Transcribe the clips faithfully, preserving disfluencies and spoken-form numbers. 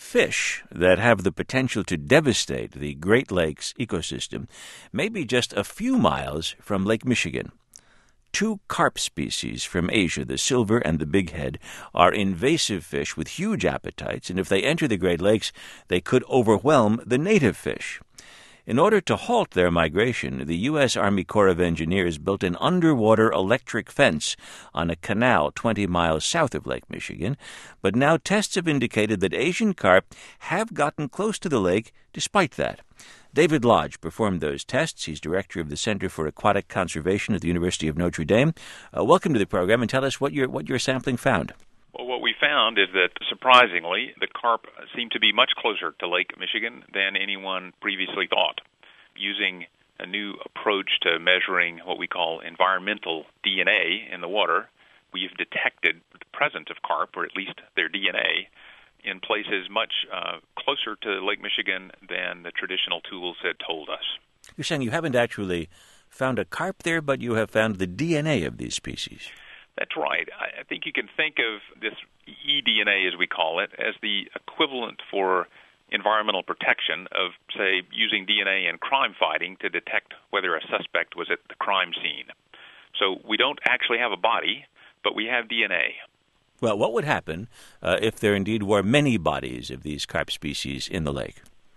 fish that have the potential to devastate the Great Lakes ecosystem may be just a few miles from Lake Michigan. Two carp species from Asia, the silver and the bighead, are invasive fish with huge appetites, and if they enter the Great Lakes, they could overwhelm the native fish. In order to halt their migration, the U S Army Corps of Engineers built an underwater electric fence on a canal twenty miles south of Lake Michigan, but now tests have indicated that Asian carp have gotten close to the lake despite that. David Lodge performed those tests. He's director of the Center for Aquatic Conservation at the University of Notre Dame. Uh, welcome to the program, and tell us what your what your sampling found. Well, what we found is that, surprisingly, the carp seem to be much closer to Lake Michigan than anyone previously thought. Using a new approach to measuring what we call environmental D N A in the water, we've detected the presence of carp, or at least their D N A, in places much uh, closer to Lake Michigan than the traditional tools had told us. You're saying you haven't actually found a carp there, but you have found the D N A of these species. That's right. I think you can think of this eDNA, as we call it, as the equivalent for environmental protection of, say, using D N A in crime fighting to detect whether a suspect was at the crime scene. So we don't actually have a body, but we have D N A. Well, what would happen uh, if there indeed were many bodies of these carp species in the lake?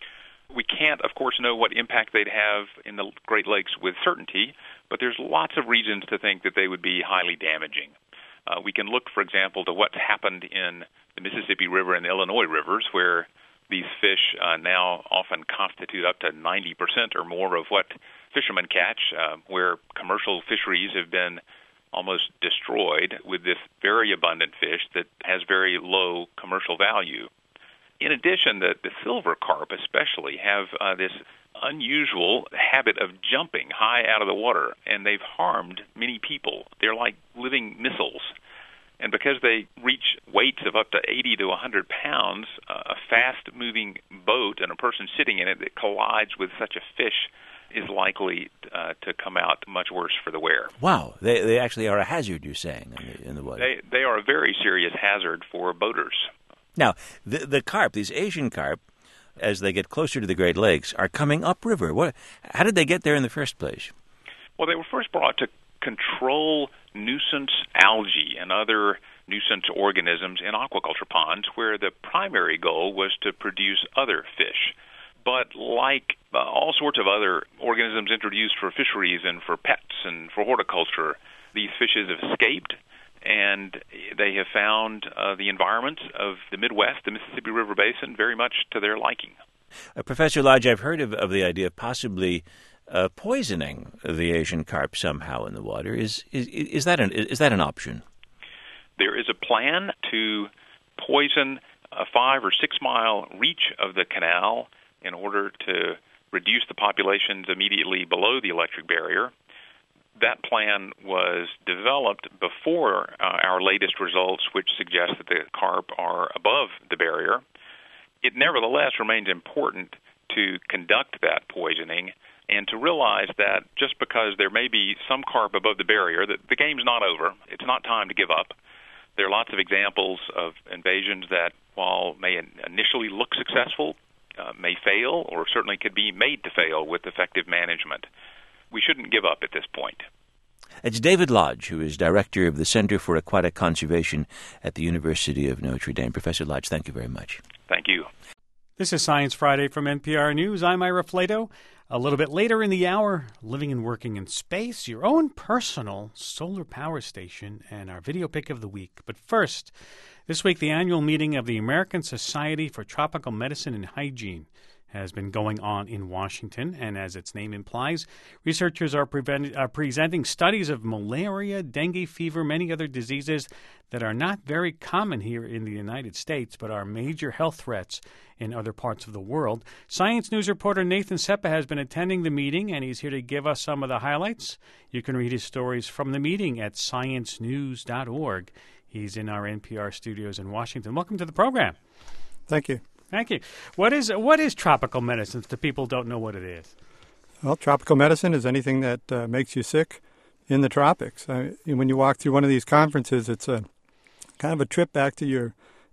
We can't, of course, know what impact they'd have in the Great Lakes with certainty, but there's lots of reasons to think that they would be highly damaging. Uh, we can look, for example, to what's happened in the Mississippi River and the Illinois rivers, where these fish uh, now often constitute up to ninety percent or more of what fishermen catch, uh, where commercial fisheries have been almost destroyed with this very abundant fish that has very low commercial value. In addition, the, the silver carp especially have uh, this unusual habit of jumping high out of the water, and they've harmed many people. They're like living missiles. And because they reach weights of up to eighty to one hundred pounds, uh, a fast-moving boat and a person sitting in it that collides with such a fish is likely uh, to come out much worse for the wearer. Wow. They they actually are a hazard, you're saying, in the, in the water. They, they are a very serious hazard for boaters. Now, the, the carp, these Asian carp, as they get closer to the Great Lakes, are coming upriver. What, how did they get there in the first place? Well, they were first brought to control nuisance algae and other nuisance organisms in aquaculture ponds, where the primary goal was to produce other fish. But like uh, all sorts of other organisms introduced for fisheries and for pets and for horticulture, these fishes have escaped, and they have found uh, the environment of the Midwest, the Mississippi River Basin, very much to their liking. Uh, Professor Lodge, I've heard of, of the idea of possibly uh, poisoning the Asian carp somehow in the water. Is is is that an is that an option? There is a plan to poison a five or six mile reach of the canal in order to reduce the populations immediately below the electric barrier. That plan was developed before uh, our latest results, which suggest that the carp are above the barrier. It nevertheless remains important to conduct that poisoning and to realize that just because there may be some carp above the barrier, that the game's not over. It's not time to give up. There are lots of examples of invasions that, while may initially look successful, uh, may fail, or certainly could be made to fail with effective management. We shouldn't give up at this point. It's David Lodge, who is director of the Center for Aquatic Conservation at the University of Notre Dame. Professor Lodge, thank you very much. Thank you. This is Science Friday from N P R News. I'm Ira Flato. A little bit later in the hour, living and working in space, your own personal solar power station, and our video pick of the week. But first, this week the annual meeting of the American Society for Tropical Medicine and Hygiene has been going on in Washington, and as its name implies, researchers are, prevent- are presenting studies of malaria, dengue fever, many other diseases that are not very common here in the United States, but are major health threats in other parts of the world. Science News reporter Nathan Seppa has been attending the meeting, and he's here to give us some of the highlights. You can read his stories from the meeting at science news dot org. He's in our N P R studios in Washington. Welcome to the program. Thank you. Thank you. What is what is tropical medicine to people who don't know what it is? Well, tropical medicine is anything that uh, makes you sick in the tropics. I, when you walk through one of these conferences, it's a kind of a trip back to your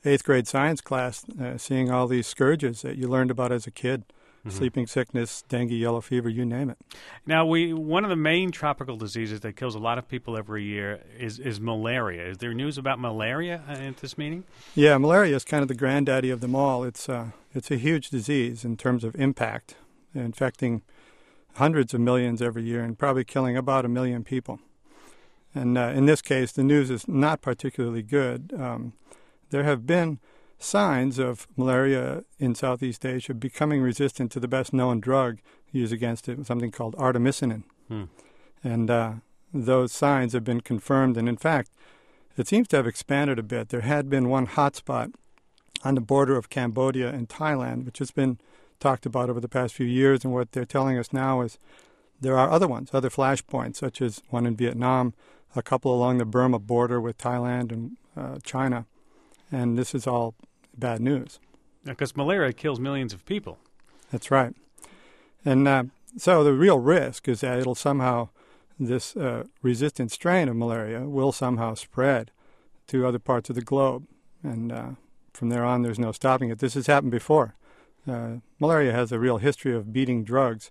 eighth grade science class, uh, seeing all these scourges that you learned about as a kid. Mm-hmm. Sleeping sickness, dengue, yellow fever, you name it. Now, we one of the main tropical diseases that kills a lot of people every year is, is malaria. Is there news about malaria at this meeting? Yeah, malaria is kind of the granddaddy of them all. It's uh, it's a huge disease in terms of impact, infecting hundreds of millions every year and probably killing about a million people. And uh, in this case, the news is not particularly good. Um, there have been signs of malaria in Southeast Asia becoming resistant to the best-known drug used against it, something called artemisinin. Hmm. And uh, those signs have been confirmed. And in fact, it seems to have expanded a bit. There had been one hotspot on the border of Cambodia and Thailand, which has been talked about over the past few years. And what they're telling us now is there are other ones, other flashpoints, such as one in Vietnam, a couple along the Burma border with Thailand and uh, China. And this is all bad news. Because malaria kills millions of people. That's right. And uh, so the real risk is that it'll somehow, this uh, resistant strain of malaria will somehow spread to other parts of the globe. And uh, from there on, there's no stopping it. This has happened before. Uh, malaria has a real history of beating drugs.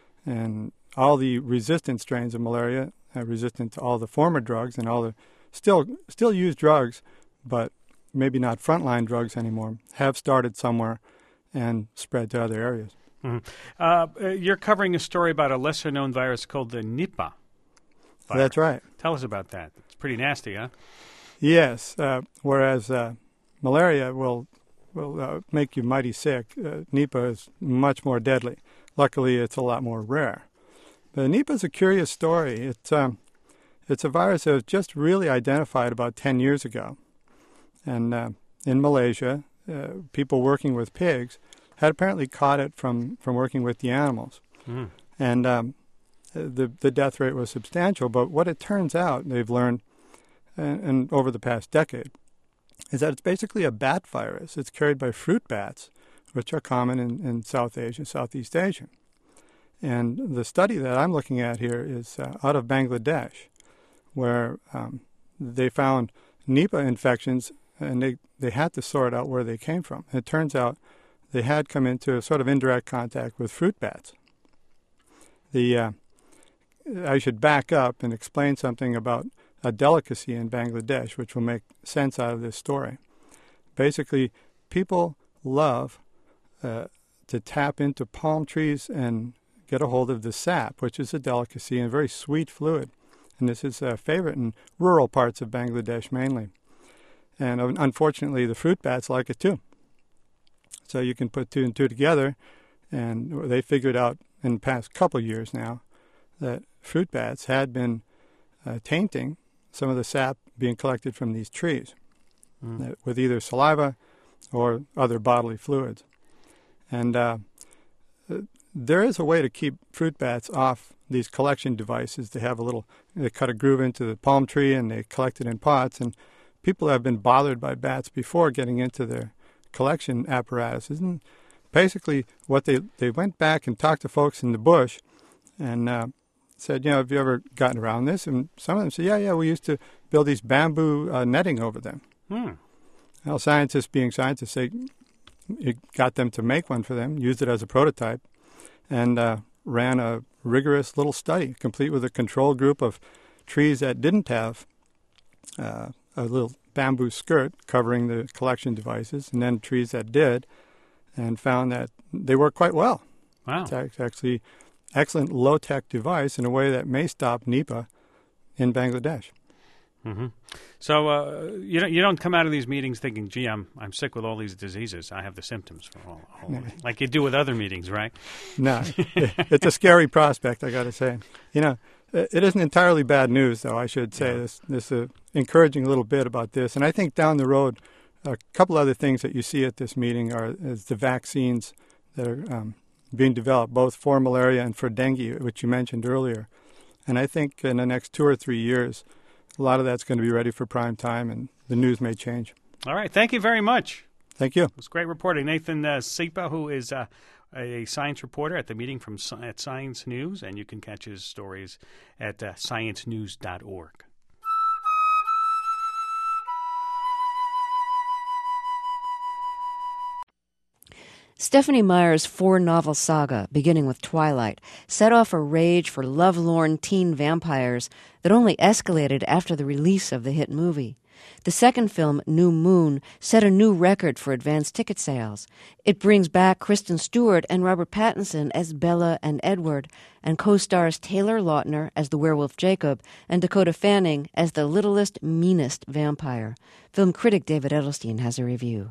And all the resistant strains of malaria are resistant to all the former drugs and all the still still used drugs, but maybe not frontline drugs anymore, have started somewhere and spread to other areas. Mm-hmm. Uh, you're covering a story about a lesser-known virus called the Nipah virus. That's right. Tell us about that. It's pretty nasty, huh? Yes. Uh, whereas uh, malaria will will uh, make you mighty sick, uh, Nipah is much more deadly. Luckily, it's a lot more rare. But Nipah is a curious story. It's um, it's a virus that was just really identified about ten years ago. And uh, in Malaysia, uh, people working with pigs had apparently caught it from, from working with the animals. Mm. And um, the the death rate was substantial. But what it turns out, they've learned and, and over the past decade, is that it's basically a bat virus. It's carried by fruit bats, which are common in, in South Asia, Southeast Asia. And the study that I'm looking at here is uh, out of Bangladesh, where um, they found Nipah infections, and they, they had to sort out where they came from. And it turns out they had come into a sort of indirect contact with fruit bats. The uh, I should back up and explain something about a delicacy in Bangladesh, which will make sense out of this story. Basically, people love uh, to tap into palm trees and get a hold of the sap, which is a delicacy and a very sweet fluid. And this is a favorite in rural parts of Bangladesh mainly. And uh, unfortunately, the fruit bats like it too. So you can put two and two together, and they figured out in the past couple of years now that fruit bats had been uh, tainting some of the sap being collected from these trees mm. uh, with either saliva or other bodily fluids. And uh, there is a way to keep fruit bats off these collection devices. They have a little, they cut a groove into the palm tree and they collect it in pots. And people have been bothered by bats before getting into their collection apparatuses. And basically what they, they went back and talked to folks in the bush and uh, said, you know, have you ever gotten around this? And some of them said, yeah, yeah, we used to build these bamboo uh, netting over them. Hmm. Well, scientists being scientists, they it got them to make one for them, used it as a prototype, and uh, ran a rigorous little study, complete with a control group of trees that didn't have uh, a little bamboo skirt covering the collection devices, and then trees that did, and found that they work quite well. Wow. It's actually excellent low-tech device in a way that may stop Nipah in Bangladesh. Mm-hmm. So uh, you don't you don't come out of these meetings thinking, "Gee, I'm I'm sick with all these diseases. I have the symptoms for all, all no. like you do with other meetings, right?" No, it's a scary prospect. I got to say, you know, it isn't entirely bad news, though. I should say yeah. this this uh, encouraging little bit about this, and I think down the road, a couple other things that you see at this meeting are is the vaccines that are um, being developed, both for malaria and for dengue, which you mentioned earlier, and I think in the next two or three years, a lot of that's going to be ready for prime time, and the news may change. All right. Thank you very much. Thank you. It was great reporting. Nathan uh, Sipa, who is uh, a science reporter at the meeting from at Science News, and you can catch his stories at uh, science news dot org. Stephenie Meyer's four-novel saga, beginning with Twilight, set off a rage for lovelorn teen vampires that only escalated after the release of the hit movie. The second film, New Moon, set a new record for advanced ticket sales. It brings back Kristen Stewart and Robert Pattinson as Bella and Edward, and co-stars Taylor Lautner as the werewolf Jacob and Dakota Fanning as the littlest, meanest vampire. Film critic David Edelstein has a review.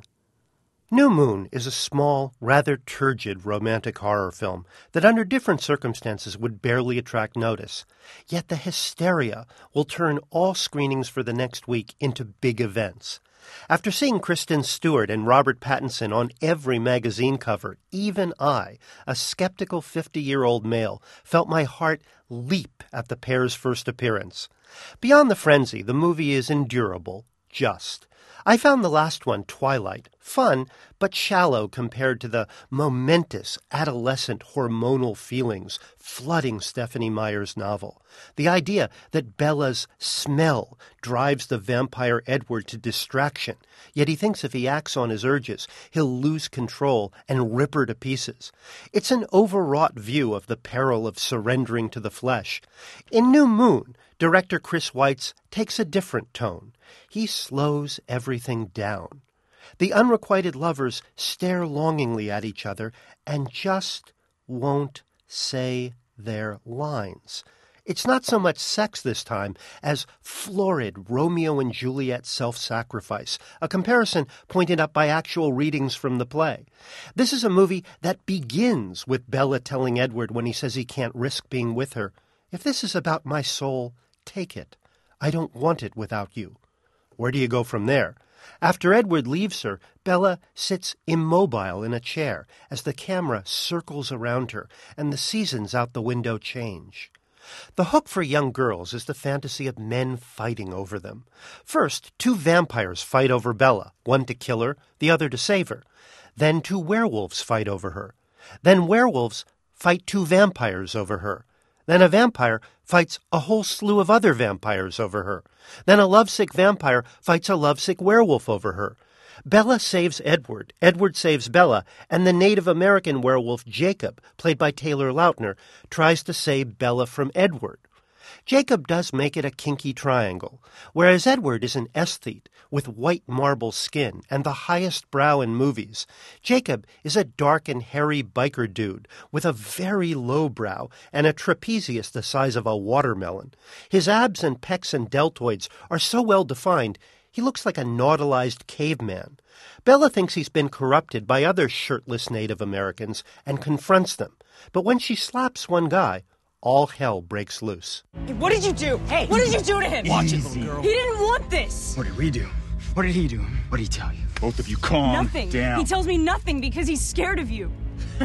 New Moon is a small, rather turgid romantic horror film that under different circumstances would barely attract notice. Yet the hysteria will turn all screenings for the next week into big events. After seeing Kristen Stewart and Robert Pattinson on every magazine cover, even I, a skeptical fifty-year-old male, felt my heart leap at the pair's first appearance. Beyond the frenzy, the movie is endurable, just. I found the last one, Twilight, fun, but shallow compared to the momentous, adolescent, hormonal feelings flooding Stephenie Meyer's novel. The idea that Bella's smell drives the vampire Edward to distraction, yet he thinks if he acts on his urges, he'll lose control and rip her to pieces. It's an overwrought view of the peril of surrendering to the flesh. In New Moon, director Chris Weitz takes a different tone. He slows everything down. The unrequited lovers stare longingly at each other and just won't say their lines. It's not so much sex this time as florid Romeo and Juliet self-sacrifice, a comparison pointed up by actual readings from the play. This is a movie that begins with Bella telling Edward when he says he can't risk being with her, "If this is about my soul, take it. I don't want it without you." Where do you go from there? After Edward leaves her, Bella sits immobile in a chair as the camera circles around her and the seasons out the window change. The hook for young girls is the fantasy of men fighting over them. First, two vampires fight over Bella, one to kill her, the other to save her. Then two werewolves fight over her. Then werewolves fight two vampires over her. Then a vampire fights a whole slew of other vampires over her. Then a lovesick vampire fights a lovesick werewolf over her. Bella saves Edward, Edward saves Bella, and the Native American werewolf Jacob, played by Taylor Lautner, tries to save Bella from Edward. Jacob does make it a kinky triangle, whereas Edward is an aesthete with white marble skin and the highest brow in movies. Jacob is a dark and hairy biker dude with a very low brow and a trapezius the size of a watermelon. His abs and pecs and deltoids are so well defined, he looks like a nautilised caveman. Bella thinks he's been corrupted by other shirtless Native Americans and confronts them. But when she slaps one guy, all hell breaks loose. Hey, what did you do? Hey, what did you do to him? Watch it, little girl. He didn't want this. What did we do? What did he do? What did he tell you? Both of you calm nothing. down. He tells me nothing because he's scared of you.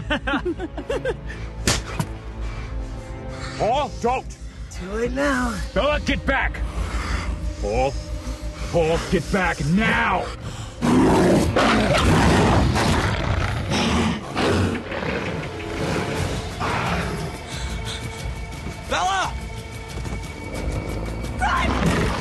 Paul, don't. Too late now. Bella, get back. Paul, Paul, get back now. Bella! Run!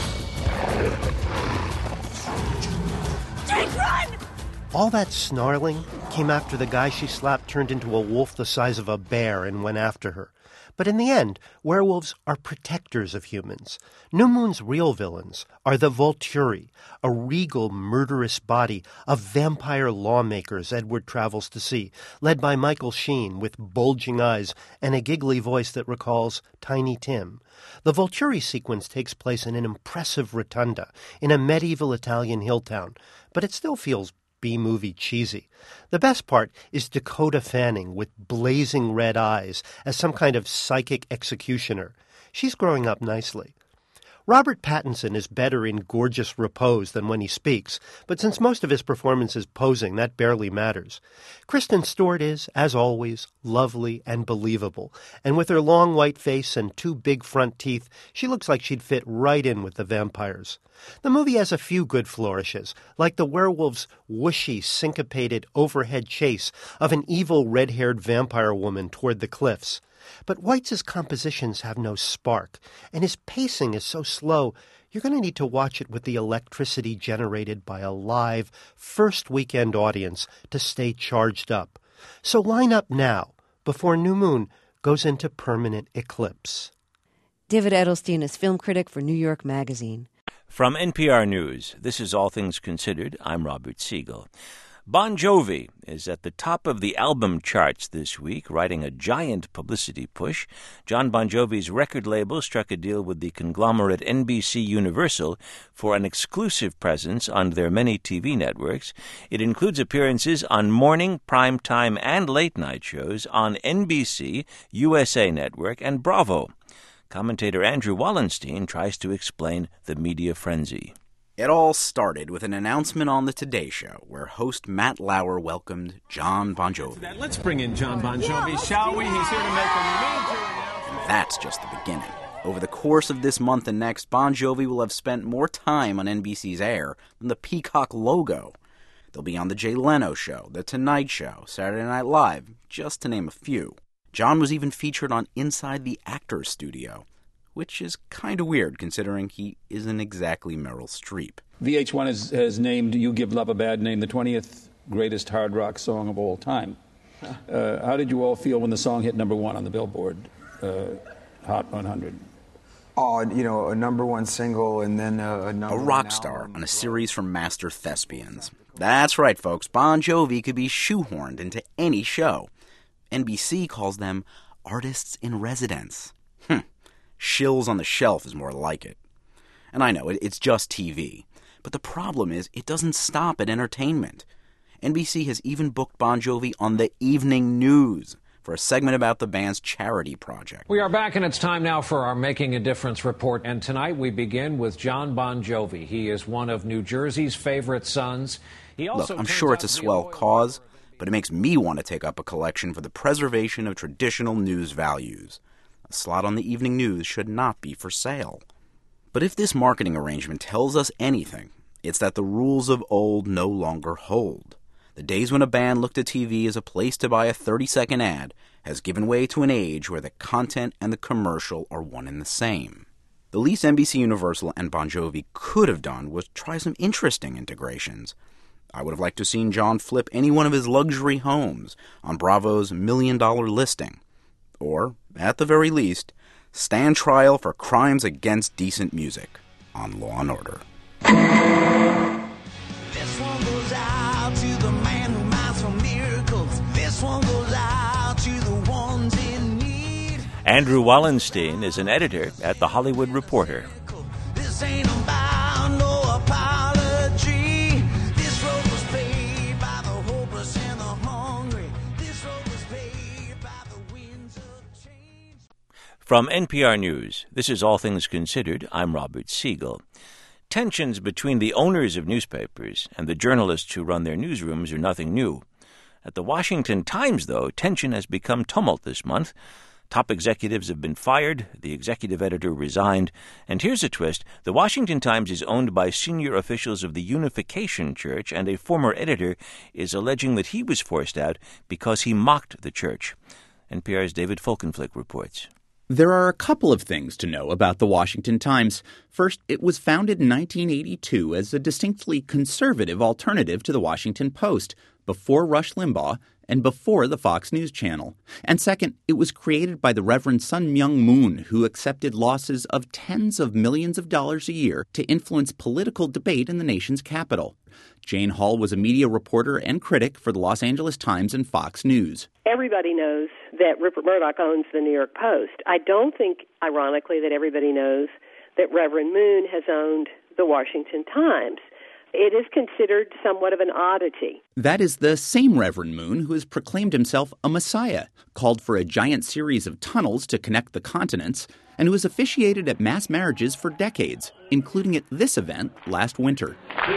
Jake, run! All that snarling came after the guy she slapped turned into a wolf the size of a bear and went after her. But in the end, werewolves are protectors of humans. New Moon's real villains are the Volturi, a regal, murderous body of vampire lawmakers Edward travels to see, led by Michael Sheen with bulging eyes and a giggly voice that recalls Tiny Tim. The Volturi sequence takes place in an impressive rotunda in a medieval Italian hill town, but it still feels B-movie cheesy. The best part is Dakota Fanning with blazing red eyes as some kind of psychic executioner. She's growing up nicely. Robert Pattinson is better in gorgeous repose than when he speaks, but since most of his performance is posing, that barely matters. Kristen Stewart is, as always, lovely and believable, and with her long white face and two big front teeth, she looks like she'd fit right in with the vampires. The movie has a few good flourishes, like the werewolf's whooshy, syncopated overhead chase of an evil red-haired vampire woman toward the cliffs. But Weitz's compositions have no spark, and his pacing is so slow, you're going to need to watch it with the electricity generated by a live, first-weekend audience to stay charged up. So line up now, before New Moon goes into permanent eclipse. David Edelstein is film critic for New York Magazine. From N P R News, this is All Things Considered. I'm Robert Siegel. Bon Jovi is at the top of the album charts this week, riding a giant publicity push. John Bon Jovi's record label struck a deal with the conglomerate N B C Universal for an exclusive presence on their many T V networks. It includes appearances on morning, primetime, and late-night shows on N B C, U S A Network, and Bravo. Commentator Andrew Wallenstein tries to explain the media frenzy. It all started with an announcement on The Today Show, where host Matt Lauer welcomed John Bon Jovi. Let's bring in John Bon Jovi, yeah, shall we? He's here to make a major announcement. And that's just the beginning. Over the course of this month and next, Bon Jovi will have spent more time on N B C's air than the Peacock logo. They'll be on The Jay Leno Show, The Tonight Show, Saturday Night Live, just to name a few. John was even featured on Inside the Actors Studio, which is kind of weird considering he isn't exactly Meryl Streep. V H one has, has named You Give Love a Bad Name the twentieth greatest hard rock song of all time. Uh, how did you all feel when the song hit number one on the Billboard uh, Hot one hundred? Oh, you know, a number one single and then a, a number A rock star on a series from Master Thespians. That's right, folks. Bon Jovi could be shoehorned into any show. N B C calls them artists in residence. Hm. Shills on the shelf is more like it. And I know, it's just T V. But the problem is, it doesn't stop at entertainment. N B C has even booked Bon Jovi on the evening news for a segment about the band's charity project. We are back, and it's time now for our Making a Difference report. And tonight we begin with John Bon Jovi. He is one of New Jersey's favorite sons. He also Look, I'm sure it's a swell cause, but it makes me want to take up a collection for the preservation of traditional news values. A slot on the evening news should not be for sale. But if this marketing arrangement tells us anything, it's that the rules of old no longer hold. The days when a band looked at T V as a place to buy a thirty-second ad has given way to an age where the content and the commercial are one and the same. The least N B C Universal and Bon Jovi could have done was try some interesting integrations. I would have liked to have seen John flip any one of his luxury homes on Bravo's million-dollar listing. Or, at the very least, stand trial for crimes against decent music on Law and Order. This one goes out to the man who minds for miracles. This one goes out to the ones in need. Andrew Wallenstein is an editor at The Hollywood Reporter. This ain't about no apology. This road was paid by the hopeless and the hungry. This road was paid by the winds of change. From N P R News, this is All Things Considered. I'm Robert Siegel. Tensions between the owners of newspapers and the journalists who run their newsrooms are nothing new. At the Washington Times, though, tension has become tumult this month. Top executives have been fired, the executive editor resigned, and here's a twist. The Washington Times is owned by senior officials of the Unification Church, and a former editor is alleging that he was forced out because he mocked the church. N P R's David Folkenflik reports. There are a couple of things to know about the Washington Times. First, it was founded in nineteen eighty-two as a distinctly conservative alternative to the Washington Post, before Rush Limbaugh and before the Fox News Channel. And second, it was created by the Reverend Sun Myung Moon, who accepted losses of tens of millions of dollars a year to influence political debate in the nation's capital. Jane Hall was a media reporter and critic for the Los Angeles Times and Fox News. Everybody knows that Rupert Murdoch owns the New York Post. I don't think, ironically, that everybody knows that Reverend Moon has owned the Washington Times. It is considered somewhat of an oddity. That is the same Reverend Moon who has proclaimed himself a messiah, called for a giant series of tunnels to connect the continents, and who has officiated at mass marriages for decades, including at this event last winter.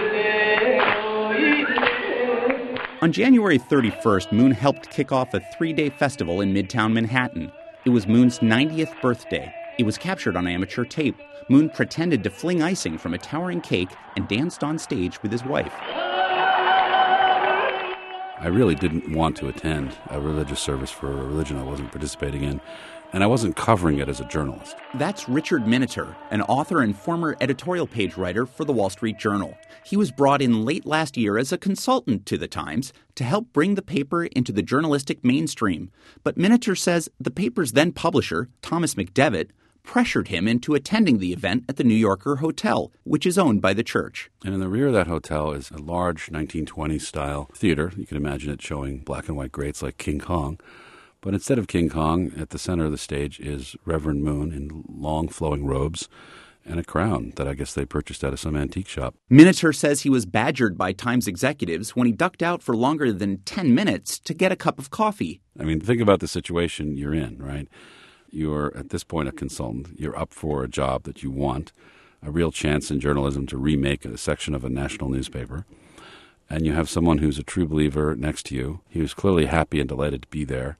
On January thirty-first, Moon helped kick off a three-day festival in Midtown Manhattan. It was Moon's ninetieth birthday. It was captured on amateur tape. Moon pretended to fling icing from a towering cake and danced on stage with his wife. I really didn't want to attend a religious service for a religion I wasn't participating in, and I wasn't covering it as a journalist. That's Richard Miniter, an author and former editorial page writer for the Wall Street Journal. He was brought in late last year as a consultant to the Times to help bring the paper into the journalistic mainstream. But Miniter says the paper's then publisher, Thomas McDevitt, pressured him into attending the event at the New Yorker Hotel, which is owned by the church. And in the rear of that hotel is a large nineteen twenties-style theater. You can imagine it showing black and white greats like King Kong. But instead of King Kong, at the center of the stage is Reverend Moon in long flowing robes and a crown that I guess they purchased out of some antique shop. Miniter says he was badgered by Times executives when he ducked out for longer than ten minutes to get a cup of coffee. I mean, think about the situation you're in, right? You're, at this point, a consultant. You're up for a job that you want, a real chance in journalism to remake a section of a national newspaper. And you have someone who's a true believer next to you. He was clearly happy and delighted to be there.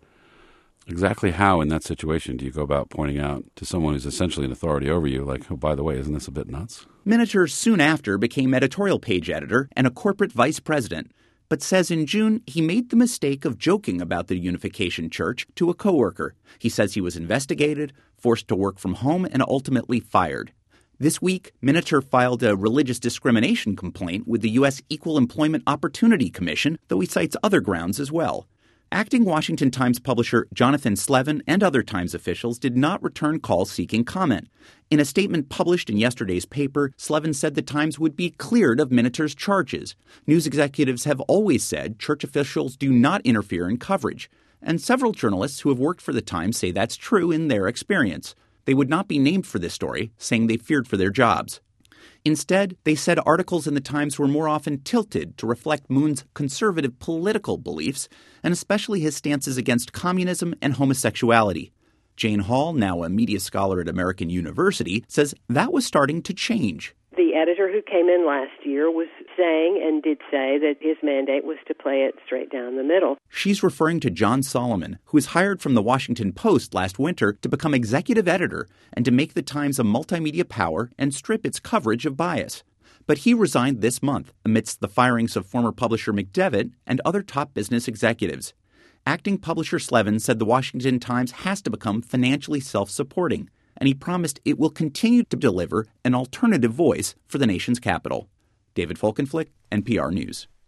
Exactly how, in that situation, do you go about pointing out to someone who's essentially an authority over you, like, oh, by the way, isn't this a bit nuts? Miniter soon after became editorial page editor and a corporate vice president, but says in June he made the mistake of joking about the Unification Church to a coworker. He says he was investigated, forced to work from home, and ultimately fired. This week, Miniter filed a religious discrimination complaint with the U S Equal Employment Opportunity Commission, though he cites other grounds as well. Acting Washington Times publisher Jonathan Slevin and other Times officials did not return calls seeking comment. In a statement published in yesterday's paper, Slevin said the Times would be cleared of Miniter's charges. News executives have always said church officials do not interfere in coverage, and several journalists who have worked for the Times say that's true in their experience. They would not be named for this story, saying they feared for their jobs. Instead, they said articles in the Times were more often tilted to reflect Moon's conservative political beliefs, and especially his stances against communism and homosexuality. Jane Hall, now a media scholar at American University, says that was starting to change. The editor who came in last year was saying and did say that his mandate was to play it straight down the middle. She's referring to John Solomon, who was hired from the Washington Post last winter to become executive editor and to make the Times a multimedia power and strip its coverage of bias. But he resigned this month amidst the firings of former publisher McDevitt and other top business executives. Acting publisher Slevin said the Washington Times has to become financially self-supporting, and he promised it will continue to deliver an alternative voice for the nation's capital. David Folkenflik, N P R News.